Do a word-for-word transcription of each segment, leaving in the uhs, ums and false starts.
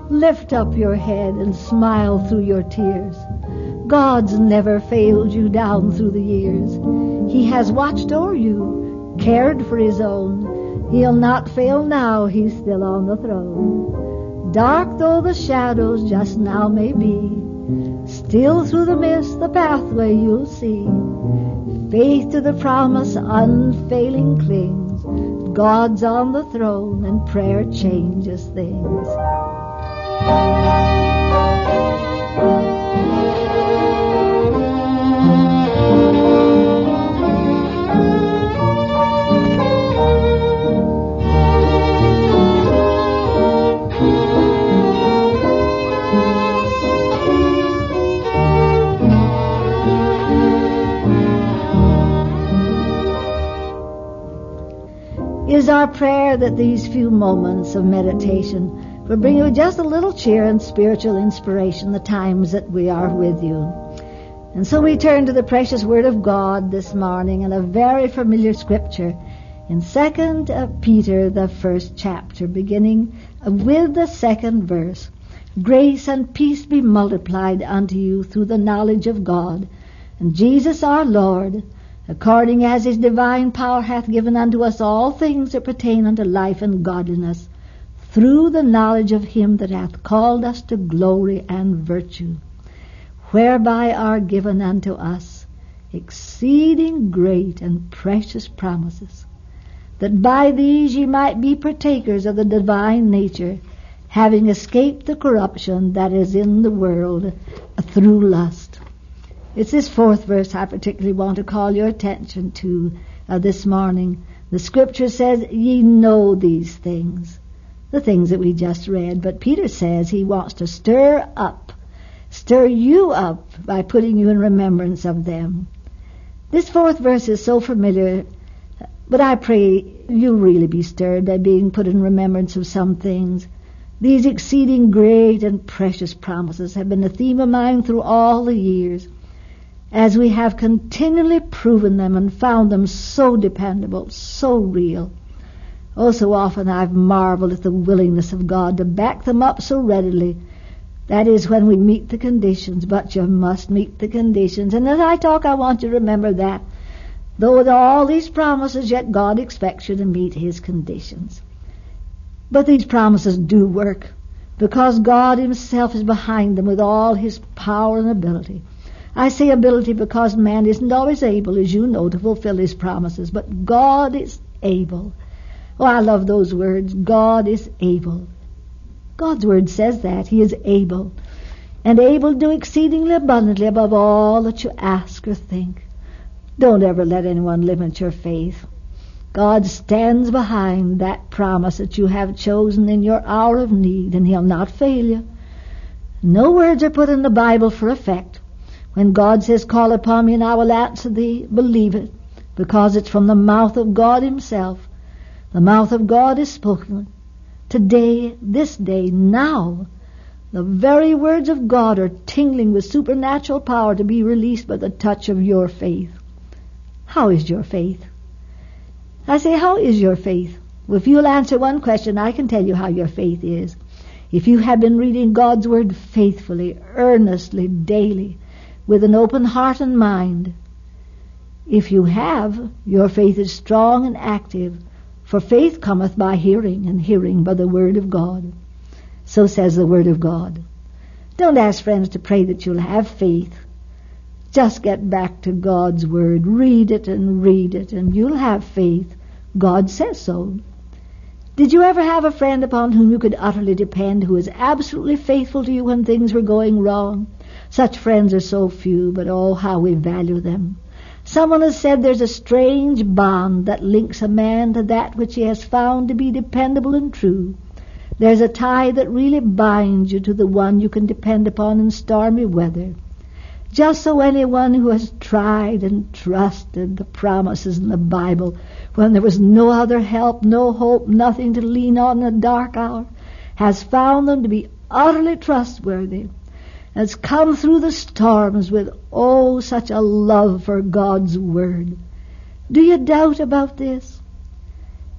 Lift up your head and smile through your tears. God's never failed you down through the years. He has watched o'er you, cared for his own. He'll not fail now, he's still on the throne. Dark though the shadows just now may be, still through the mist the pathway you'll see. Faith to the promise unfailing clings. God's on the throne and prayer changes things. Is our prayer that these few moments of meditation will bring you just a little cheer and spiritual inspiration the times that we are with you. And so we turn to the precious Word of God this morning in a very familiar scripture in Second Peter, the first chapter, beginning with the second verse. Grace and peace be multiplied unto you through the knowledge of God and Jesus our Lord, according as his divine power hath given unto us all things that pertain unto life and godliness, through the knowledge of him that hath called us to glory and virtue, whereby are given unto us exceeding great and precious promises, that by these ye might be partakers of the divine nature, having escaped the corruption that is in the world through lust. It's this fourth verse I particularly want to call your attention to uh, this morning. The scripture says, ye know these things, the things that we just read. But Peter says he wants to stir up, stir you up by putting you in remembrance of them. This fourth verse is so familiar, but I pray you really be stirred by being put in remembrance of some things. These exceeding great and precious promises have been a theme of mine through all the years, as we have continually proven them and found them so dependable, so real. Oh, so often I've marveled at the willingness of God to back them up so readily. That is when we meet the conditions, but you must meet the conditions. And as I talk, I want you to remember that. Though with all these promises, yet God expects you to meet his conditions. But these promises do work, because God himself is behind them with all his power and ability. I say ability because man isn't always able, as you know, to fulfill his promises, but God is able. Oh, I love those words. God is able. God's word says that. He is able, and able to do exceedingly abundantly above all that you ask or think. Don't ever let anyone limit your faith. God stands behind that promise that you have chosen in your hour of need, and he'll not fail you. No words are put in the Bible for effect. When God says, call upon me and I will answer thee, believe it, because it's from the mouth of God himself. The mouth of God is spoken. Today, this day, now, the very words of God are tingling with supernatural power to be released by the touch of your faith. How is your faith? I say, how is your faith? Well, if you'll answer one question, I can tell you how your faith is. If you have been reading God's word faithfully, earnestly, daily, with an open heart and mind, if you have, your faith is strong and active, for faith cometh by hearing, and hearing by the word of God. So says the word of God. Don't ask friends to pray that you'll have faith. Just get back to God's word. Read it and read it, and you'll have faith. God says so. Did you ever have a friend upon whom you could utterly depend, who was absolutely faithful to you when things were going wrong? Such friends are so few, but oh, how we value them. Someone has said there's a strange bond that links a man to that which he has found to be dependable and true. There's a tie that really binds you to the one you can depend upon in stormy weather. Just so anyone who has tried and trusted the promises in the Bible when there was no other help, no hope, nothing to lean on in a dark hour, has found them to be utterly trustworthy, has come through the storms with, oh, such a love for God's word. Do you doubt about this?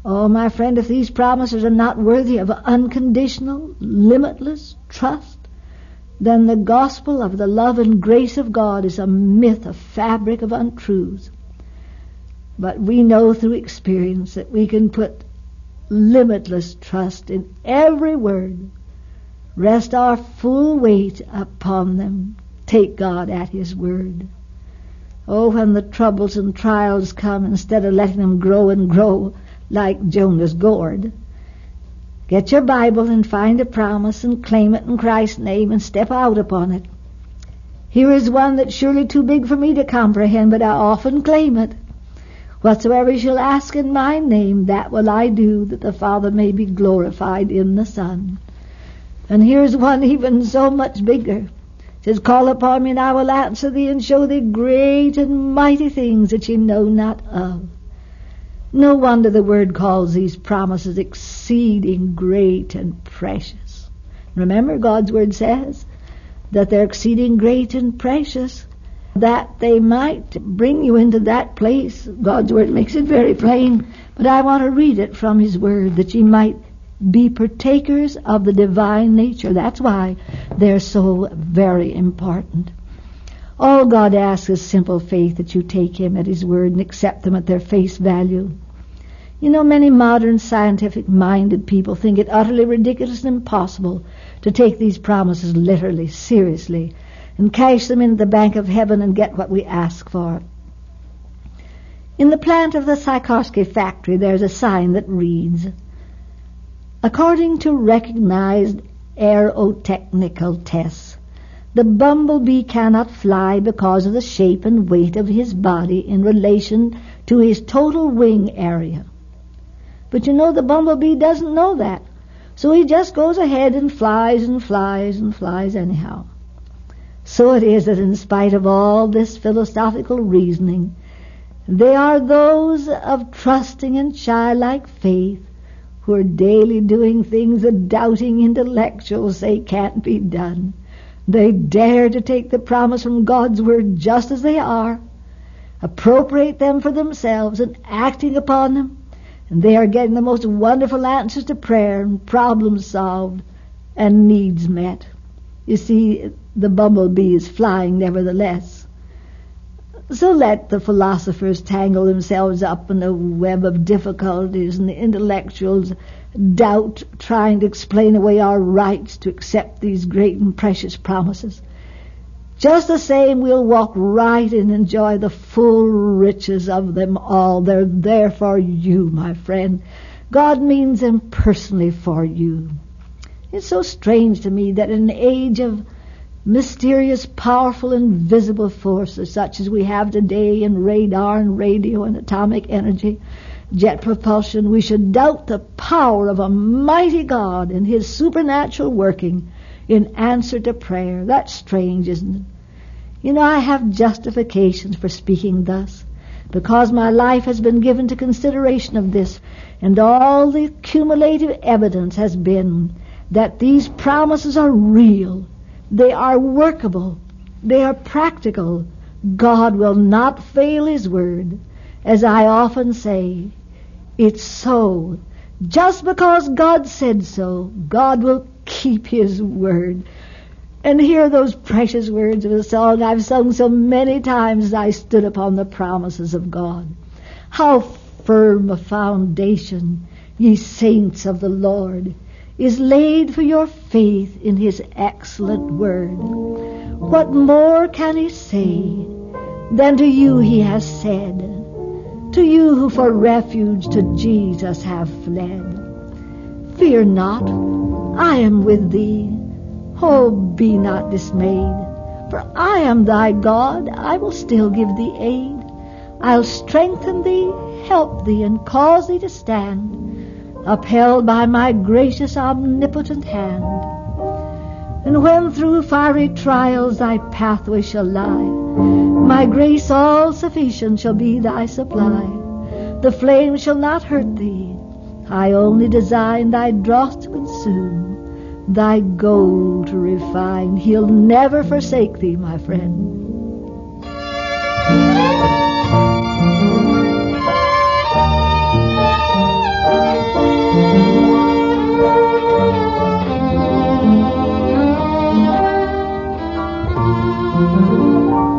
Oh, my friend, if these promises are not worthy of unconditional, limitless trust, then the gospel of the love and grace of God is a myth, a fabric of untruths. But we know through experience that we can put limitless trust in every word, rest our full weight upon them, take God at His word. Oh, when the troubles and trials come, instead of letting them grow and grow like Jonah's gourd, get your Bible and find a promise and claim it in Christ's name and step out upon it. Here is one that's surely too big for me to comprehend, but I often claim it. Whatsoever you shall ask in my name, that will I do, that the Father may be glorified in the Son. And here's one even so much bigger. It says, call upon me and I will answer thee and show thee great and mighty things that ye know not of. No wonder the Word calls these promises exceeding great and precious. Remember, God's Word says that they're exceeding great and precious, that they might bring you into that place. God's Word makes it very plain, but I want to read it from His Word, that ye might be partakers of the divine nature. That's why they're so very important. All God asks is simple faith, that you take Him at His word and accept them at their face value. You know, many modern scientific-minded people think it utterly ridiculous and impossible to take these promises literally, seriously, and cash them into the bank of heaven and get what we ask for. In the plant of the Sikorsky factory, there's a sign that reads, according to recognized aerotechnical tests, the bumblebee cannot fly because of the shape and weight of his body in relation to his total wing area. But you know, the bumblebee doesn't know that. So he just goes ahead and flies and flies and flies anyhow. So it is that in spite of all this philosophical reasoning, they are those of trusting and childlike faith who are daily doing things that doubting intellectuals say can't be done. They dare to take the promise from God's Word just as they are, appropriate them for themselves, and acting upon them, and they are getting the most wonderful answers to prayer and problems solved and needs met. You see, the bumblebee is flying nevertheless. So let the philosophers tangle themselves up in a web of difficulties, and the intellectuals doubt trying to explain away our rights to accept these great and precious promises. Just the same, we'll walk right in and enjoy the full riches of them all. They're there for you, my friend. God means them personally for you. It's so strange to me that in an age of mysterious, powerful, invisible forces such as we have today in radar and radio and atomic energy, jet propulsion, we should doubt the power of a mighty God and His supernatural working in answer to prayer. That's strange, isn't it? You know, I have justifications for speaking thus, because my life has been given to consideration of this, and all the cumulative evidence has been that these promises are real. They are workable. They are practical. God will not fail His word. As I often say, it's so. Just because God said so, God will keep His word. And hear those precious words of a song I've sung so many times as I stood upon the promises of God. How firm a foundation, ye saints of the Lord, is laid for your faith in His excellent word. What more can He say than to you He has said, to you who for refuge to Jesus have fled? Fear not, I am with thee. Oh, be not dismayed, for I am thy God. I will still give thee aid. I'll strengthen thee, help thee, and cause thee to stand, upheld by my gracious omnipotent hand. And when through fiery trials thy pathway shall lie, my grace all sufficient shall be thy supply. The flame shall not hurt thee. I only design thy dross to consume, thy gold to refine. He'll never forsake thee, my friend. Amen.